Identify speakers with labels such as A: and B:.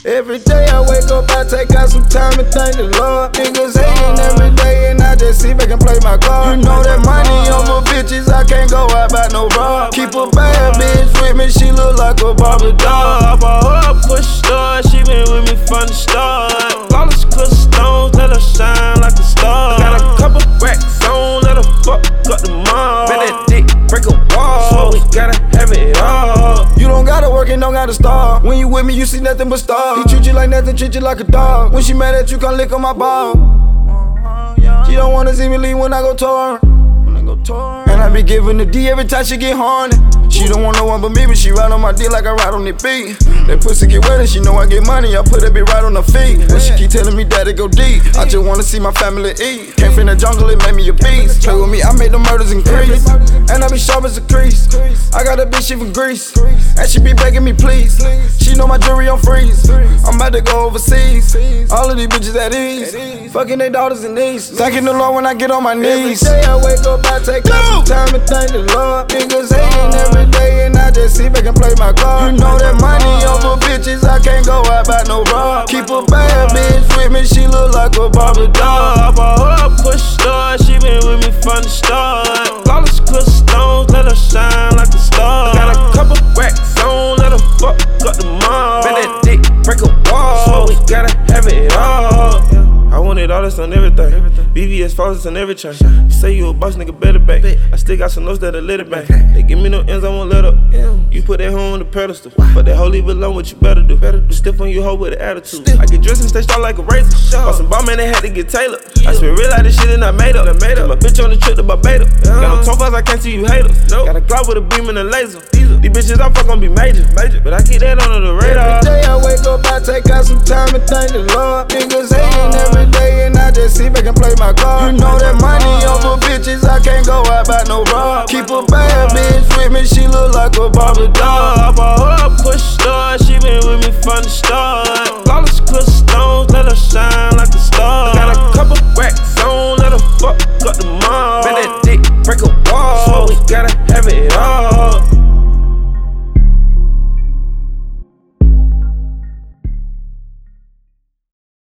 A: Every day I wake up, I take out some time and thank the Lord. Niggas hating every day and I just sit back and play my card. You know that money over bitches, I can't go out by no bra. Keep a bad bitch with me, she look like a Barbie doll.
B: I bought her a push star, she been with me from the start. Flawless crystal stones, let her shine like a star. Got a couple racks on, let her fuck up the mall. Bet that dick, break a wall, so we gotta have it all.
A: You don't gotta work and don't gotta starve. When you with me, you see nothing but stars. He treat you like nothing, treat you like a dog. When she mad at you, come lick on my ball. She don't wanna see me leave when I go tour. And I be giving the D every time she get horny. She don't want no one but me, but she ride on my D like I ride on the beat. That pussy get wet and she know I get money, I put that bitch right on her feet. When she keep telling me that it go deep, I just wanna see my family eat. Came from the jungle, it made me a beast. Play with me, I made the murders increase. And I be sharp as a crease. I got a bitch, she from Greece. And she be begging me please. She know my jewelry on freeze. I'm about to go overseas. All of these bitches at ease. Fucking their daughters and nieces. Thanking the Lord when I get on my knees. Every day I wake up, I take out some time and thank the Lord. Niggas hating every day and I just sit back and play my card. You know that money over bitches, I can't go out by no bra. Keep a bad bitch with me, she look like a Barbie doll.
B: I bought her a push star, she been with me from the start. Flawless crystal stones, let her shine like a star. Got a couple racks on, let her fuck up the mall. Bet that dick, break a wall, so we gotta have it all. I wanted all this on everything. BVS falls on every chain. You say you a boss, nigga, better back. I still got some notes that'll let it back. They give me no ends, I won't let up. You put that hoe on the pedestal, but that hoe leave it alone, what you better do. You stiff on your hoe with an attitude. I get dressed and stay strong like a razor. Bought some bomb and they had to get tailored. I spent real like this shit and I made up. Took my bitch on the trip to Barbados. Got no tone flies, I can't see you haters. Got a Glock with a beam and a laser. These bitches I fuck gon' be major, but I keep that under the radar.
A: Every day I wake up, I take out some time and thank the Lord. Niggas hating every day and I just sit back and play my card. You know that money over bitches, I can't go out by no bra. Keep a bad bitch with me, she look like a Barbie doll.
B: I bought her a push star, she been with me from the start. Flawless crystal stones, let her shine like a star. Got a couple racks